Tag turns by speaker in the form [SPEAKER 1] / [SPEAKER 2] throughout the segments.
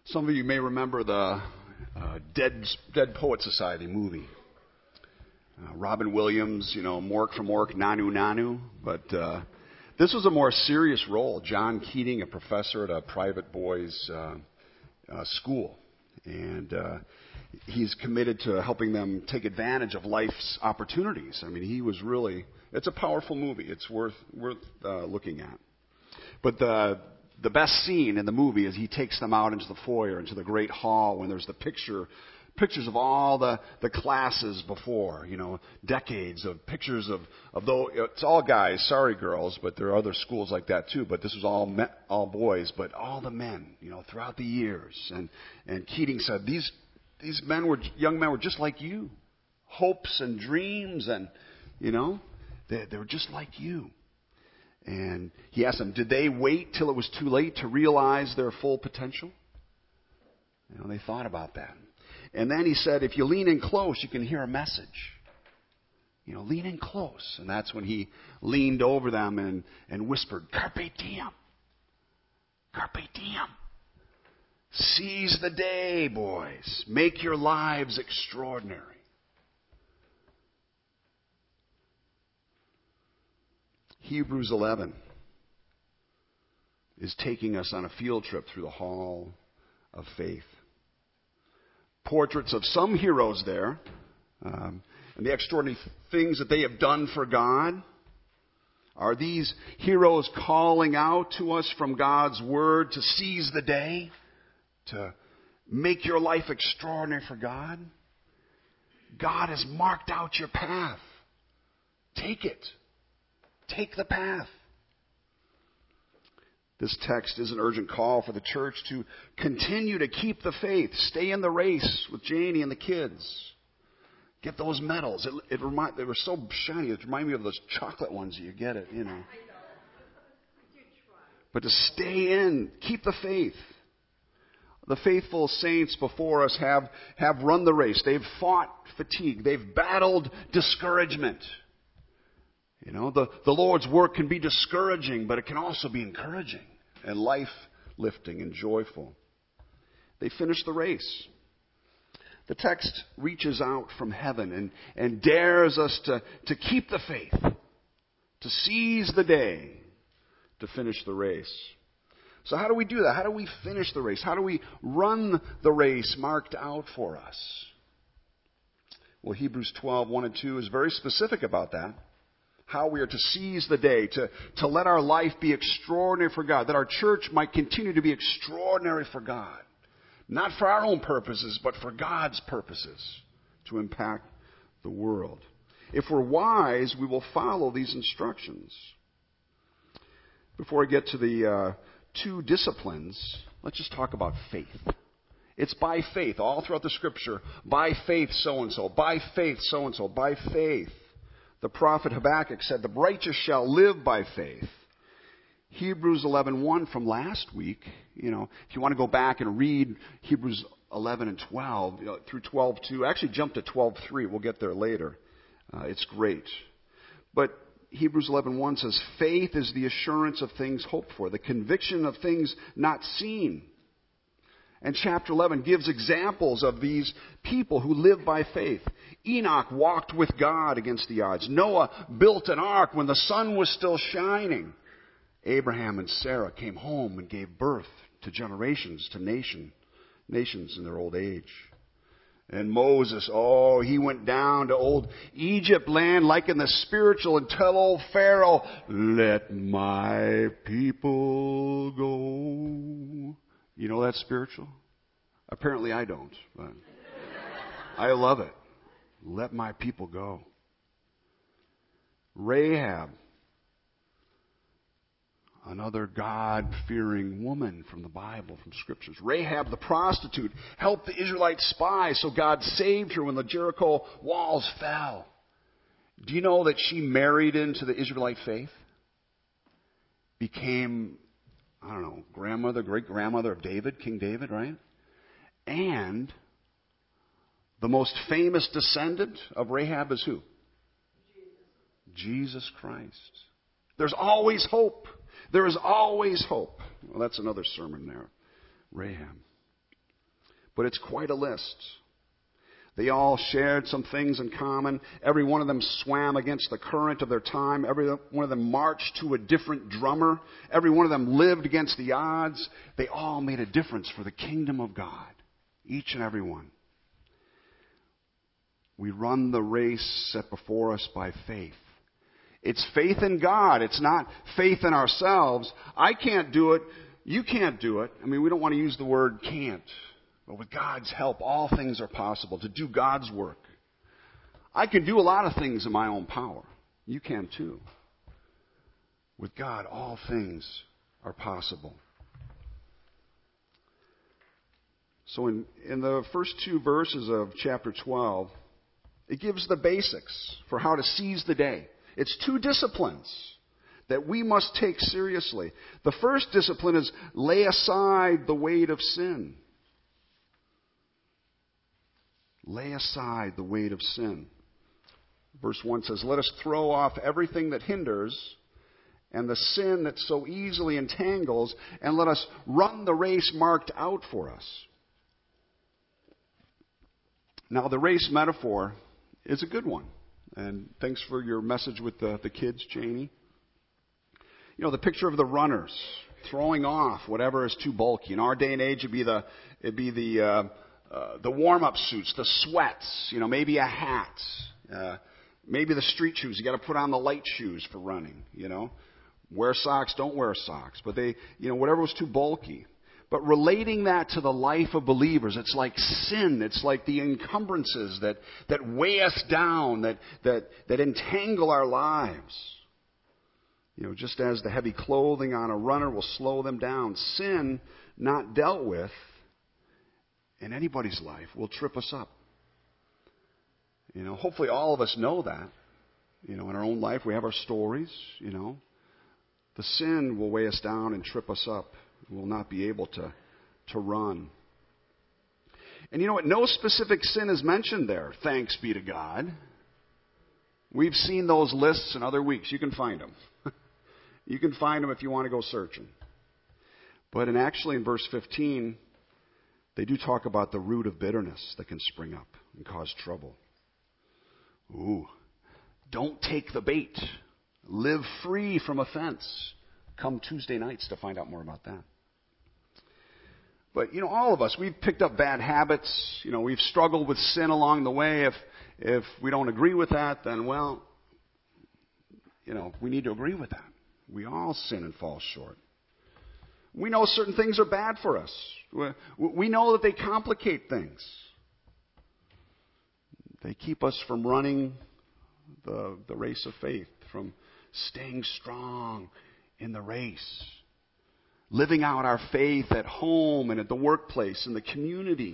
[SPEAKER 1] Some of you may remember the Dead Poet Society movie. Robin Williams, Mork from Mork, Nanu Nanu. But this was a more serious role. John Keating, a professor at a private boys' school. And he's committed to helping them take advantage of life's opportunities. I mean, it's a powerful movie. It's worth looking at. But the best scene in the movie is he takes them out into the foyer, into the great hall, when there's the pictures of all the classes before, decades of pictures of though it's all guys, sorry girls, but there are other schools like that too. But this was all boys, but all the men, throughout the years. And Keating said these young men were just like you, hopes and dreams, and they were just like you. And he asked them, did they wait till it was too late to realize their full potential? They thought about that. And then he said, if you lean in close, you can hear a message. Lean in close. And that's when he leaned over them and whispered, Carpe diem. Carpe diem. Seize the day, boys. Make your lives extraordinary. Hebrews 11 is taking us on a field trip through the Hall of Faith. Portraits of some heroes there, and the extraordinary things that they have done for God. Are these heroes calling out to us from God's Word to seize the day, to make your life extraordinary for God? God has marked out your path. Take it. Take the path. This text is an urgent call for the church to continue to keep the faith. Stay in the race with Janie and the kids. Get those medals. They were so shiny. It reminded me of those chocolate ones that you get it, But to stay in, keep the faith. The faithful saints before us have run the race. They've fought fatigue. They've battled discouragement. The Lord's work can be discouraging, but it can also be encouraging and life-lifting and joyful. They finished the race. The text reaches out from heaven and dares us to keep the faith, to seize the day, to finish the race. So how do we do that? How do we finish the race? How do we run the race marked out for us? Well, Hebrews 12, 1 and 2 is very specific about that. How we are to seize the day, to let our life be extraordinary for God, that our church might continue to be extraordinary for God. Not for our own purposes, but for God's purposes, to impact the world. If we're wise, we will follow these instructions. Before I get to the two disciplines, let's just talk about faith. It's by faith, all throughout the Scripture. By faith, so-and-so. By faith, so-and-so. By faith. The prophet Habakkuk said, the righteous shall live by faith. Hebrews 11:1 from last week, if you want to go back and read Hebrews 11 and 12, through 12:2, actually jump to 12:3. We'll get there later. It's great. But Hebrews 11:1 says, faith is the assurance of things hoped for, the conviction of things not seen. And chapter 11 gives examples of these people who live by faith. Enoch walked with God against the odds. Noah built an ark when the sun was still shining. Abraham and Sarah came home and gave birth to generations, to nations in their old age. And Moses, he went down to old Egypt land like in the spiritual and tell old Pharaoh, let my people go. You know that's spiritual? Apparently I don't, but I love it. Let my people go. Rahab, another God-fearing woman from the Bible, from Scriptures. Rahab the prostitute helped the Israelites spy, so God saved her when the Jericho walls fell. Do you know that she married into the Israelite faith? Became, grandmother, great-grandmother of David, King David, right? And the most famous descendant of Rahab is who? Jesus Christ. There's always hope. There is always hope. Well, that's another sermon there. Rahab. but it's quite a list. They all shared some things in common. Every one of them swam against the current of their time. Every one of them marched to a different drummer. Every one of them lived against the odds. They all made a difference for the kingdom of God. Each and every one. We run the race set before us by faith. It's faith in God. It's not faith in ourselves. I can't do it. You can't do it. I mean, we don't want to use the word can't. But with God's help, all things are possible, to do God's work. I can do a lot of things in my own power. You can too. With God, all things are possible. So in the first 2 verses of chapter 12, it gives the basics for how to seize the day. It's 2 disciplines that we must take seriously. The first discipline is lay aside the weight of sin. Lay aside the weight of sin. Verse 1 says, let us throw off everything that hinders and the sin that so easily entangles, and let us run the race marked out for us. Now, the race metaphor is a good one. And thanks for your message with the kids, Janie. You know, the picture of the runners throwing off whatever is too bulky. In our day and age, it'd be the warm-up suits, the sweats, you know, maybe a hat, maybe the street shoes. You got to put on the light shoes for running, you know. Wear socks, don't wear socks. But whatever was too bulky. But relating that to the life of believers, it's like sin. It's like the encumbrances that weigh us down, that entangle our lives. You know, just as the heavy clothing on a runner will slow them down, sin not dealt with in anybody's life will trip us up. You know, hopefully all of us know that. You know, in our own life we have our stories, you know. The sin will weigh us down and trip us up. We'll not be able to run. And you know what? No specific sin is mentioned there, thanks be to God. We've seen those lists in other weeks. You can find them. You can find them if you want to go searching. But actually in verse 15, they do talk about the root of bitterness that can spring up and cause trouble. Ooh, don't take the bait. Live free from offense. Come Tuesday nights to find out more about that. But, you know, all of us, we've picked up bad habits. You know, we've struggled with sin along the way. If we don't agree with that, then, well, you know, we need to agree with that. We all sin and fall short. We know certain things are bad for us. We know that they complicate things. They keep us from running the race of faith, from staying strong in the race, living out our faith at home and at the workplace, in the community.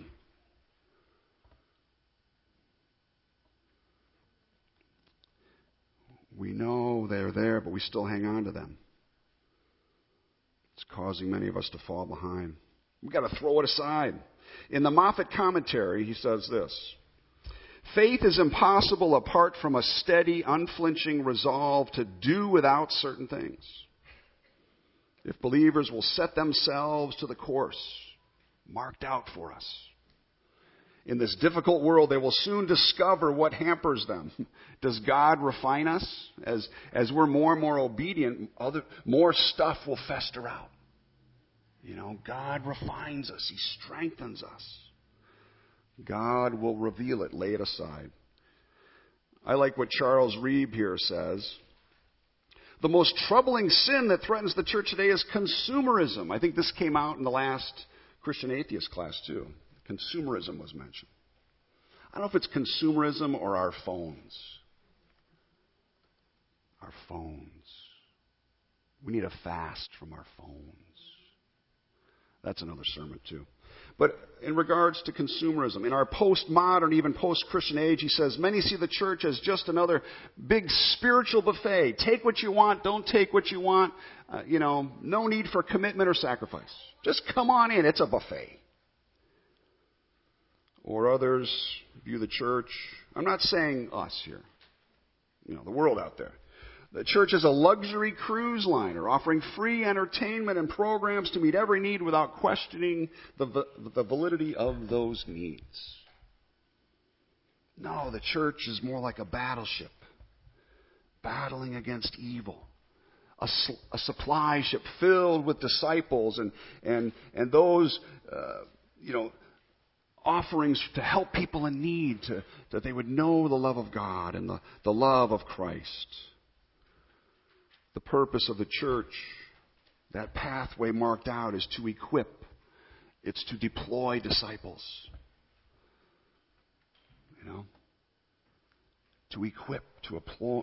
[SPEAKER 1] We know they're there, but we still hang on to them. It's causing many of us to fall behind. We've got to throw it aside. In the Moffat commentary, he says this: faith is impossible apart from a steady, unflinching resolve to do without certain things. If believers will set themselves to the course marked out for us, in this difficult world, they will soon discover what hampers them. Does God refine us? As we're more and more obedient, more stuff will fester out. You know, God refines us. He strengthens us. God will reveal it. Lay it aside. I like what Charles Reeb here says. The most troubling sin that threatens the church today is consumerism. I think this came out in the last Christian Atheist class too. Consumerism was mentioned. I don't know if it's consumerism or our phones. Our phones. We need a fast from our phones. That's another sermon too. But in regards to consumerism, in our postmodern, even post-Christian age, he says, many see the church as just another big spiritual buffet. Take what you want, don't take what you want. No need for commitment or sacrifice. Just come on in, it's a buffet. Or others view the church, I'm not saying us here, the world out there. The church is a luxury cruise liner offering free entertainment and programs to meet every need without questioning the validity of those needs. No, the church is more like a battleship, battling against evil. A supply ship filled with disciples and those, offerings to help people in need, that they would know the love of God and the love of Christ. The purpose of the church, that pathway marked out, is to equip. It's to deploy disciples. To equip, to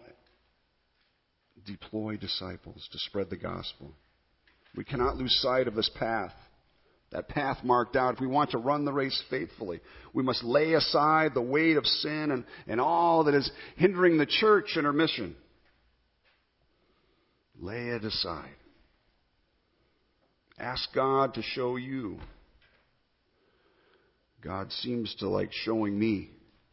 [SPEAKER 1] deploy disciples, to spread the gospel. We cannot lose sight of this path. That path marked out. If we want to run the race faithfully, we must lay aside the weight of sin and all that is hindering the church in her mission. Lay it aside. Ask God to show you. God seems to like showing me,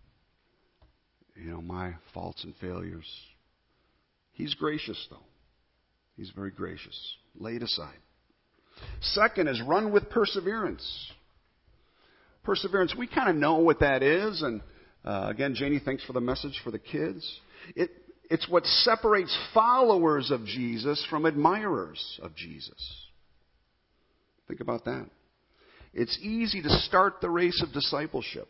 [SPEAKER 1] my faults and failures. He's gracious, though. He's very gracious. Lay it aside. Second is run with perseverance. Perseverance, we kind of know what that is. And again, Janie, thanks for the message for the kids. It's what separates followers of Jesus from admirers of Jesus. Think about that. It's easy to start the race of discipleship.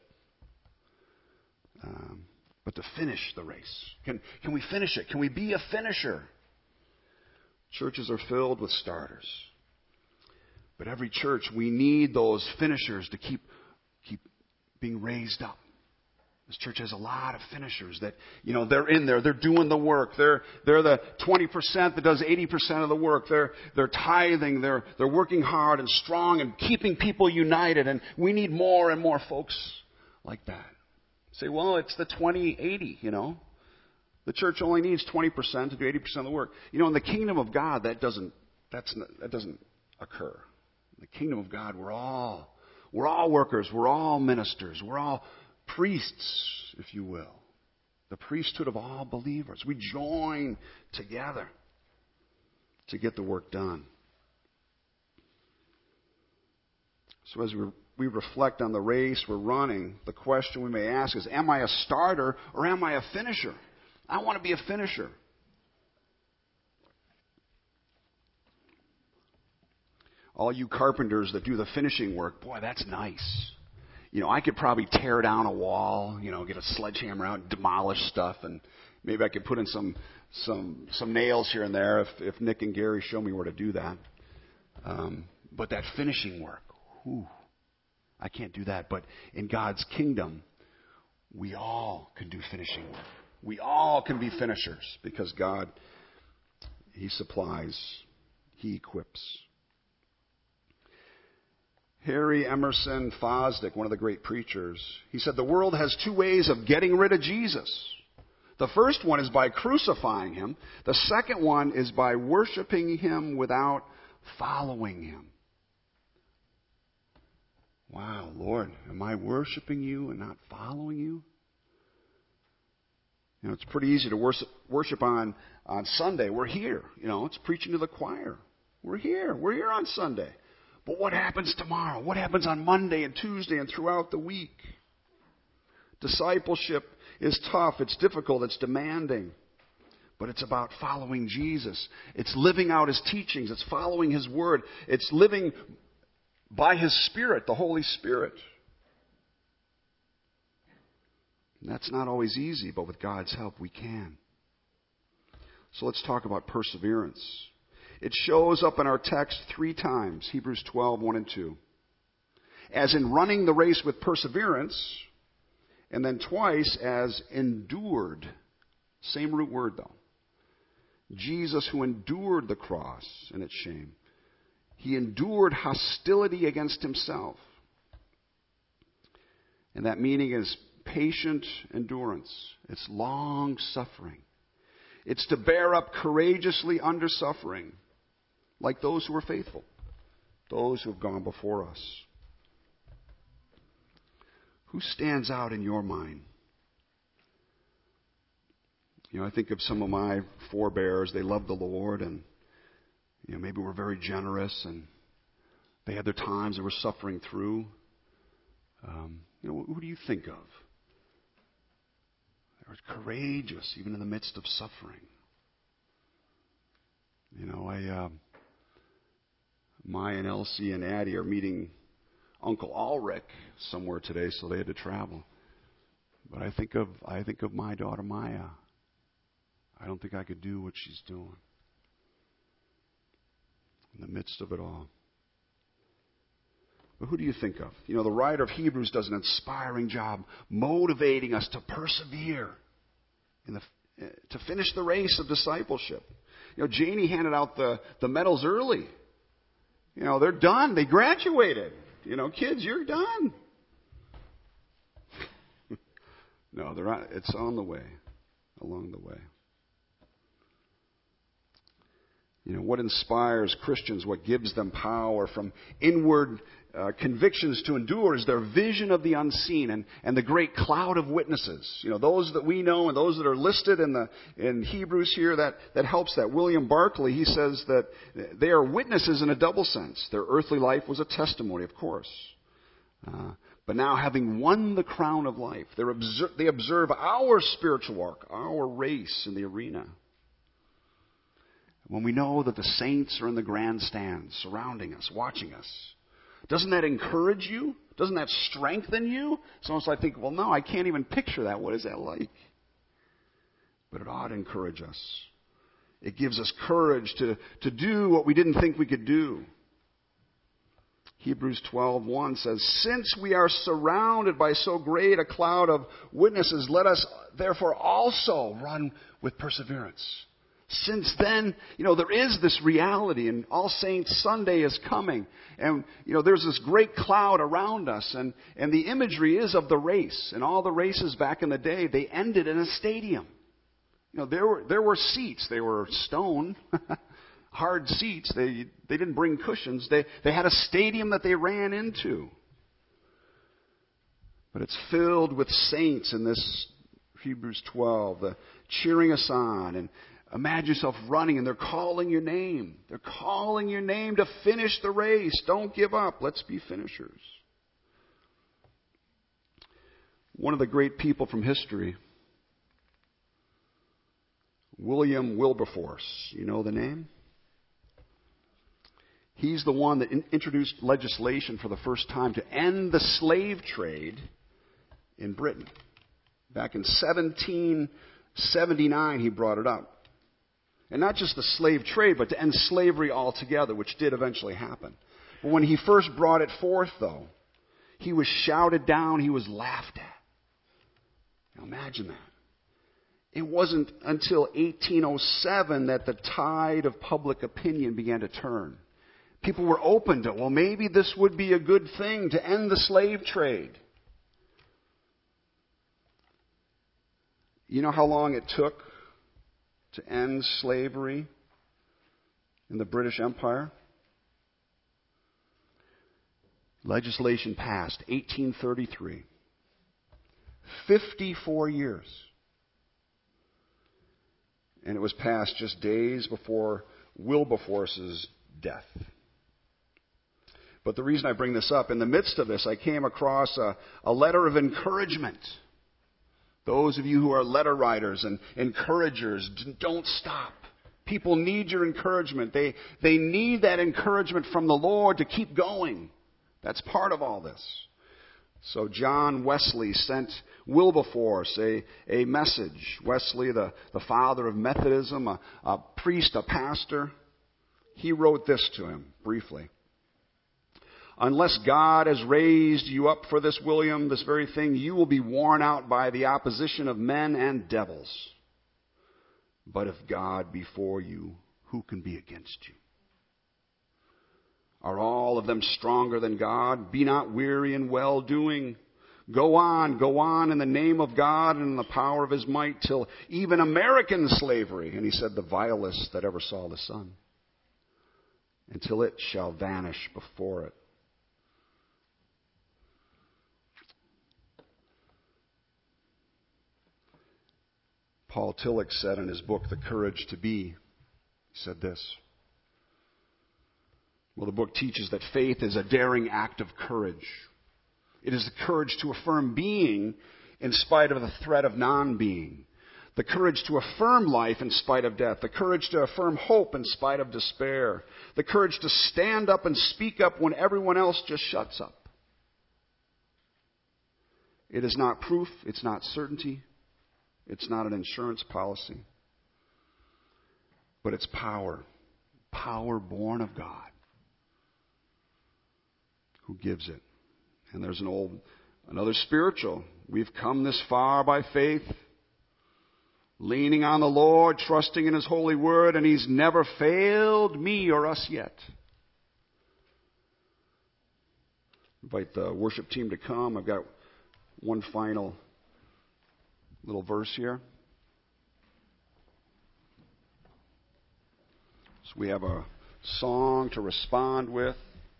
[SPEAKER 1] But to finish the race. Can we finish it? Can we be a finisher? Churches are filled with starters. But every church, we need those finishers to keep being raised up. This church has a lot of finishers that, they're in there. They're doing the work. They're the 20% that does 80% of the work. They're tithing. They're working hard and strong and keeping people united. And we need more and more folks like that. Say, well, it's the 20-80, The church only needs 20% to do 80% of the work. In the kingdom of God, that doesn't occur. In the kingdom of God, we're all workers. We're all ministers. We're all priests, if you will. The priesthood of all believers. We join together to get the work done. So as we reflect on the race we're running, the question we may ask is, am I a starter or am I a finisher? I want to be a finisher. All you carpenters that do the finishing work, boy, that's nice. I could probably tear down a wall, get a sledgehammer out and demolish stuff, and maybe I could put in some nails here and there if Nick and Gary show me where to do that. But that finishing work, I can't do that. But in God's kingdom, we all can do finishing work. We all can be finishers because God, He supplies, He equips. Harry Emerson Fosdick, one of the great preachers, he said the world has two ways of getting rid of Jesus. The first one is by crucifying Him. The second one is by worshiping Him without following Him. Wow, Lord, am I worshiping You and not following You? It's pretty easy to worship on Sunday. We're here. It's preaching to the choir. We're here. We're here on Sunday. But what happens tomorrow? What happens on Monday and Tuesday and throughout the week? Discipleship is tough. It's difficult. It's demanding. But it's about following Jesus. It's living out His teachings. It's following His Word. It's living by His Spirit, the Holy Spirit. And that's not always easy, but with God's help we can. So let's talk about perseverance. It shows up in our text 3 times, Hebrews 12, 1 and 2. As in running the race with perseverance, and then twice as endured. Same root word though. Jesus who endured the cross and its shame. He endured hostility against Himself. And that meaning is patient endurance. It's long suffering. It's to bear up courageously under suffering, like those who are faithful, those who have gone before us. Who stands out in your mind? I think of some of my forebears. They loved the Lord, and maybe were very generous, and they had their times they were suffering through. Who do you think of? They were courageous, even in the midst of suffering. Maya and Elsie and Addie are meeting Uncle Ulrich somewhere today, so they had to travel. But I think of my daughter Maya. I don't think I could do what she's doing in the midst of it all. But who do you think of? The writer of Hebrews does an inspiring job motivating us to persevere to finish the race of discipleship. Janie handed out the medals early. They're done. They graduated. Kids, you're done. No, it's on the way, along the way. What inspires Christians, what gives them power from inward convictions to endure is their vision of the unseen and the great cloud of witnesses. Those that we know and those that are listed in Hebrews here, that helps that. William Barclay, he says that they are witnesses in a double sense. Their earthly life was a testimony, of course. But now, having won the crown of life, they observe our spiritual walk, our race in the arena. When we know that the saints are in the grandstand, surrounding us, watching us, doesn't that encourage you? Doesn't that strengthen you? Sometimes I think, well, no, I can't even picture that. What is that like? But it ought to encourage us. It gives us courage to do what we didn't think we could do. Hebrews 12:1 says, "Since we are surrounded by so great a cloud of witnesses, let us therefore also run with perseverance." Since then, there is this reality, and All Saints Sunday is coming, and there's this great cloud around us, and the imagery is of the race, and all the races back in the day, they ended in a stadium. There were seats, they were stone, hard seats. They didn't bring cushions. They had a stadium that they ran into, but it's filled with saints in this Hebrews 12, cheering us on. And imagine yourself running, and they're calling your name. They're calling your name to finish the race. Don't give up. Let's be finishers. One of the great people from history, William Wilberforce. You know the name? He's the one that introduced legislation for the first time to end the slave trade in Britain. Back in 1779, he brought it up. And not just the slave trade, but to end slavery altogether, which did eventually happen. But when he first brought it forth, though, he was shouted down, he was laughed at. Now imagine that. It wasn't until 1807 that the tide of public opinion began to turn. People were open to, well, maybe this would be a good thing to end the slave trade. You know how long it took to end slavery in the British Empire? Legislation passed, 1833. 54 years. And it was passed just days before Wilberforce's death. But the reason I bring this up, in the midst of this, I came across a letter of encouragement. Those of you who are letter writers and encouragers, don't stop. People need your encouragement. They need that encouragement from the Lord to keep going. That's part of all this. So John Wesley sent Wilberforce a message. Wesley, the father of Methodism, a priest, a pastor, he wrote this to him briefly. Unless God has raised you up for this, William, this very thing, you will be worn out by the opposition of men and devils. But if God be for you, who can be against you? Are all of them stronger than God? Be not weary in well-doing. Go on in the name of God and in the power of His might, till even American slavery, and he said the vilest that ever saw the sun, until it shall vanish before it. Paul Tillich said in his book, The Courage to Be, he said this. Well, the book teaches that faith is a daring act of courage. It is the courage to affirm being in spite of the threat of non-being. The courage to affirm life in spite of death. The courage to affirm hope in spite of despair. The courage to stand up and speak up when everyone else just shuts up. It is not proof. It's not certainty. It's not an insurance policy. But it's power. Power born of God, who gives it. And there's another spiritual. We've come this far by faith, leaning on the Lord, trusting in His holy word, and He's never failed me or us yet. Invite the worship team to come. I've got one final little verse here. So we have a song to respond with.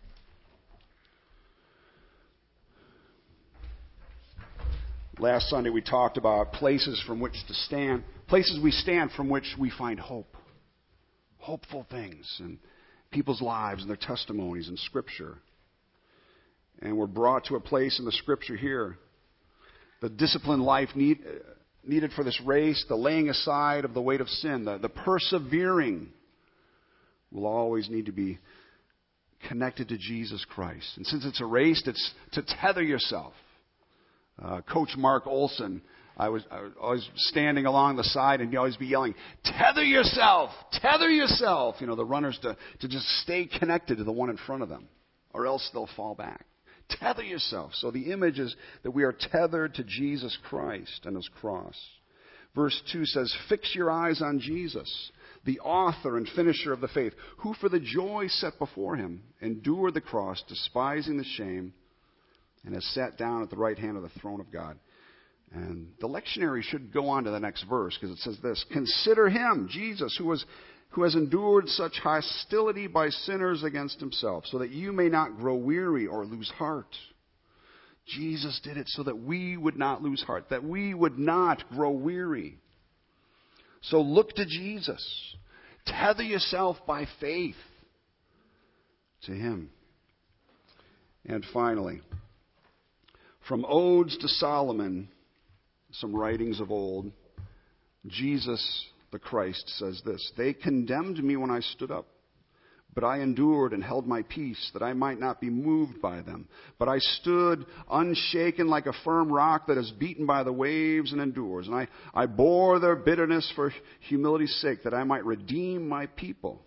[SPEAKER 1] Last Sunday we talked about places from which to stand, places we stand from which we find hope. Hopeful things in people's lives and their testimonies in Scripture. And we're brought to a place in the Scripture here. The disciplined life needed for this race, the laying aside of the weight of sin, the persevering will always need to be connected to Jesus Christ. And since it's a race, it's to tether yourself. Coach Mark Olson, I was always standing along the side and he'd always be yelling, tether yourself, tether yourself. You know, the runners to just stay connected to the one in front of them, or else they'll fall back. Tether yourself. So the image is that we are tethered to Jesus Christ and His cross. Verse 2 says, fix your eyes on Jesus, the author and finisher of the faith, who for the joy set before Him endured the cross, despising the shame, and has sat down at the right hand of the throne of God. And the lectionary should go on to the next verse, because it says this, consider Him, Jesus, who has endured such hostility by sinners against Himself, so that you may not grow weary or lose heart. Jesus did it so that we would not lose heart, that we would not grow weary. So look to Jesus. Tether yourself by faith to Him. And finally, from Odes to Solomon, some writings of old, Jesus the Christ says this, they condemned me when I stood up, but I endured and held my peace, that I might not be moved by them. But I stood unshaken like a firm rock that is beaten by the waves and endures. And I bore their bitterness for humility's sake, that I might redeem my people.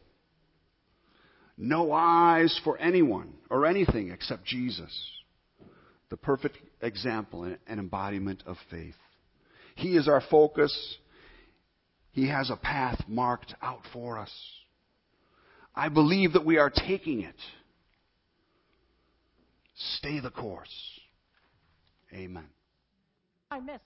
[SPEAKER 1] No eyes for anyone or anything except Jesus, the perfect example and embodiment of faith. He is our focus. He has a path marked out for us. I believe that we are taking it. Stay the course. Amen.
[SPEAKER 2] I missed